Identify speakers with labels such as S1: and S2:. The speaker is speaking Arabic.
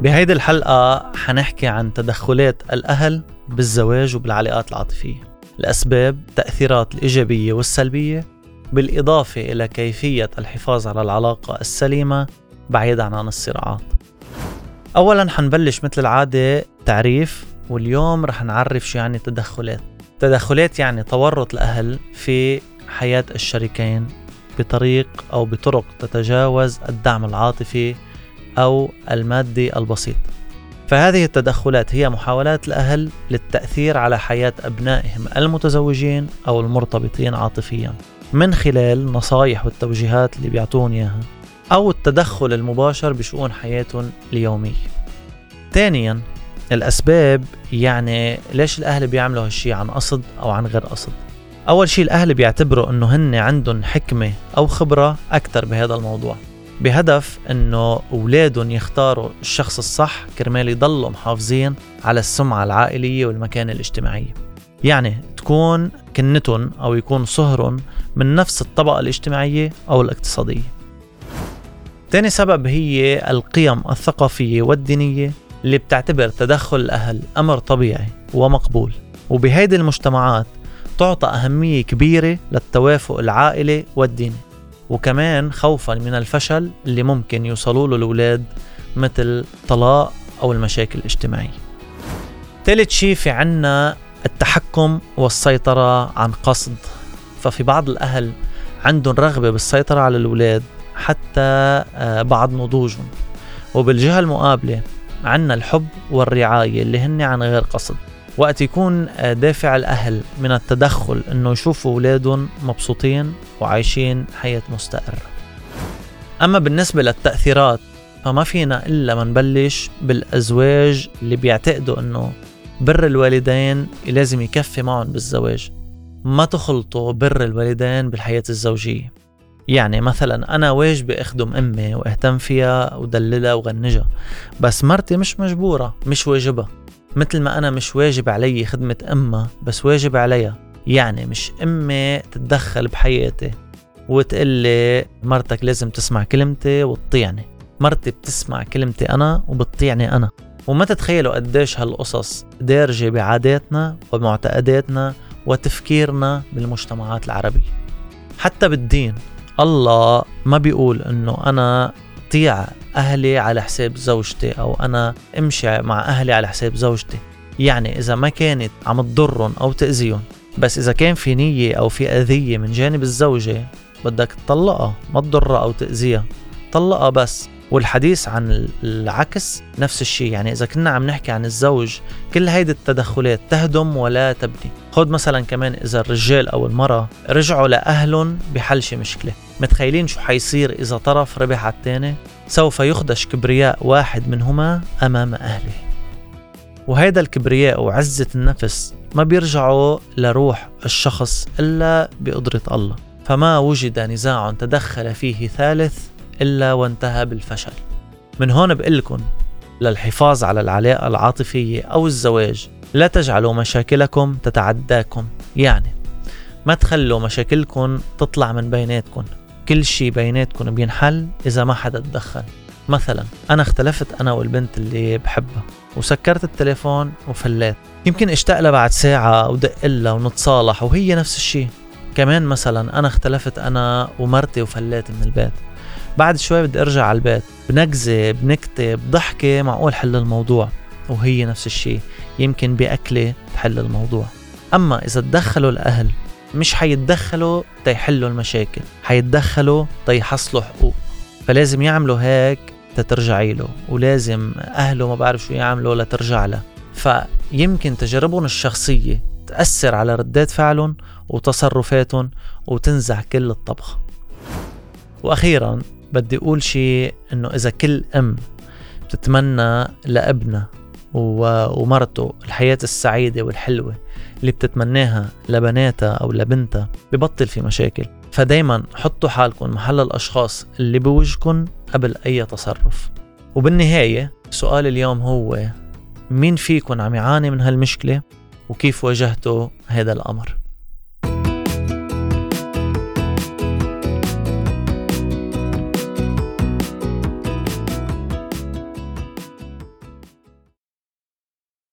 S1: بهيدي الحلقة حنحكي عن تدخلات الأهل بالزواج وبالعلاقات العاطفية، الأسباب، التأثيرات الإيجابية والسلبية، بالإضافة إلى كيفية الحفاظ على العلاقة السليمة بعيداً عن الصراعات. أولاً حنبلش مثل العادة تعريف، واليوم رح نعرف شو يعني تدخلات يعني تورط الأهل في حياة الشريكين بطريق أو بطرق تتجاوز الدعم العاطفي أو المادي البسيط. فهذه التدخلات هي محاولات الأهل للتأثير على حياة أبنائهم المتزوجين أو المرتبطين عاطفياً من خلال نصايح والتوجيهات اللي بيعطون إياها، أو التدخل المباشر بشؤون حياتهم اليومية. ثانياً الأسباب، يعني ليش الأهل بيعملوا هالشي عن قصد أو عن غير قصد. أول شيء الأهل بيعتبروا أنه هن عندهم حكمة أو خبرة أكتر بهذا الموضوع، بهدف أنه أولادهم يختاروا الشخص الصح كرمال يضلوا محافظين على السمعة العائلية والمكانة الاجتماعية، يعني تكون كنتهم أو يكون صهرهم من نفس الطبقة الاجتماعية أو الاقتصادية. تاني سبب هي القيم الثقافية والدينية اللي بتعتبر تدخل الأهل أمر طبيعي ومقبول، وبهيدي المجتمعات تعطى أهمية كبيرة للتوافق العائلي والديني، وكمان خوفاً من الفشل اللي ممكن يوصلوا له الأولاد مثل طلاق أو المشاكل الاجتماعية. ثالث شيء في عنا التحكم والسيطرة عن قصد. ففي بعض الأهل عندهم رغبة بالسيطرة على الأولاد حتى بعد نضوجهم، وبالجهة المقابلة عنا الحب والرعاية اللي هن عن غير قصد. وقت يكون دافع الأهل من التدخل إنه يشوفوا أولادهم مبسوطين وعايشين حياة مستقرة. أما بالنسبة للتأثيرات فما فينا إلا ما نبلش بالأزواج اللي بيعتقدوا إنه بر الوالدين لازم يكفي معهم بالزواج. ما تخلطوا بر الوالدين بالحياة الزوجية. يعني مثلا أنا واجبي أخدم أمي وأهتم فيها ودللها وغنجها، بس مرتي مش مجبورة، مش واجبها. مثل ما أنا مش واجب علي خدمة أمها بس واجب عليها. يعني مش أمي تتدخل بحياتي وتقلي مرتك لازم تسمع كلمتي وتطيعني. مرتي بتسمع كلمتي أنا وبتطيعني أنا. وما تتخيلوا قديش هالقصص دارجة بعاداتنا ومعتقداتنا وتفكيرنا بالمجتمعات العربية. حتى بالدين الله ما بيقول إنه أنا طيع أهلي على حساب زوجتي أو أنا امشي مع أهلي على حساب زوجتي. يعني إذا ما كانت عم تضرهم أو تأذيهم، بس إذا كان في نية أو في أذية من جانب الزوجة بدك تطلقها، ما تضرها أو تأذيها، طلقها بس. والحديث عن العكس نفس الشيء. يعني إذا كنا عم نحكي عن الزوج، كل هيدي التدخلات تهدم ولا تبني. خد مثلا كمان إذا الرجال أو المرأة رجعوا لأهلهم بحل شي مشكلة، متخيلين شو حيصير إذا طرف ربح على التاني؟ سوف يخدش كبرياء واحد منهما أمام أهله، وهيدا الكبرياء وعزة النفس ما بيرجعوا لروح الشخص إلا بقدرة الله. فما وجد نزاع تدخل فيه ثالث إلا وانتهى بالفشل. من هون بقلكن للحفاظ على العلاقة العاطفية أو الزواج لا تجعلوا مشاكلكم تتعداكم. يعني ما تخلوا مشاكلكم تطلع من بيناتكم. كل شيء بيناتكم بينحل إذا ما حدا تدخل. مثلا أنا اختلفت أنا والبنت اللي بحبها وسكرت التليفون وفلات، يمكن اشتاق لها بعد ساعة ودق لها ونتصالح، وهي نفس الشيء. كمان مثلا أنا اختلفت أنا ومرتي وفلات من البيت، بعد شوي بدي أرجع على البيت بنكزة بنكتة بضحكة معقول حل الموضوع، وهي نفس الشيء. يمكن بأكلة تحل الموضوع. أما إذا تدخلوا الأهل مش حيتدخلوا تيحلوا المشاكل، حيتدخلوا تيحصلوا حقوق. فلازم يعملوا هيك تترجعي له، ولازم أهله ما بعرف شو يعملوا لترجع له. فيمكن تجاربهم الشخصية تأثر على ردات فعلهم وتصرفاتهم وتنزع كل الطبخ. وأخيراً بدي أقول شيء، إنه إذا كل أم بتتمنى لابنها ومرته الحياة السعيدة والحلوة اللي بتتمناها لبناتها أو لبنتها، ببطل في مشاكل. فدايماً حطوا حالكم محل الأشخاص اللي بوجهكم قبل أي تصرف. وبالنهاية سؤال اليوم هو: مين فيكم عم يعاني من هالمشكلة وكيف واجهتوا هذا الأمر؟